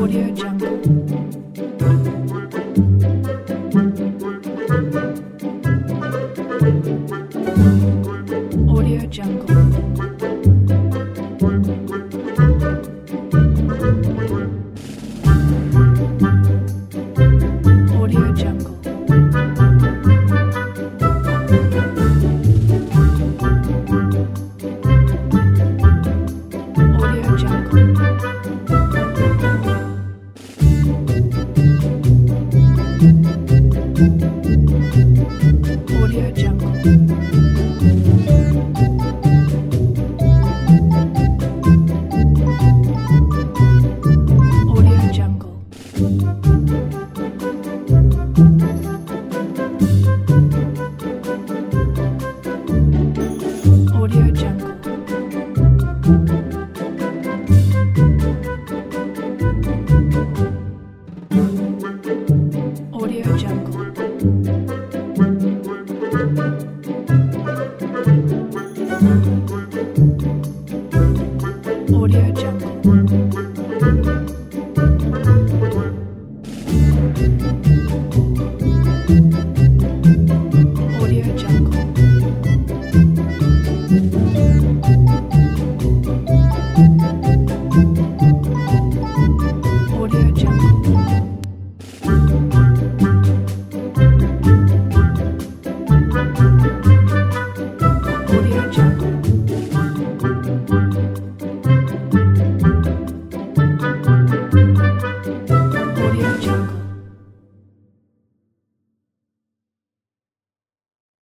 Audio Jungle. Audio Jungle. Audio Jungle. Audio Jungle. Audio Jungle. Audio Jungle. Audio Jungle. Audio Jungle. Audio Jungle. Audio Jungle. Audio Jungle. Audio Jungle.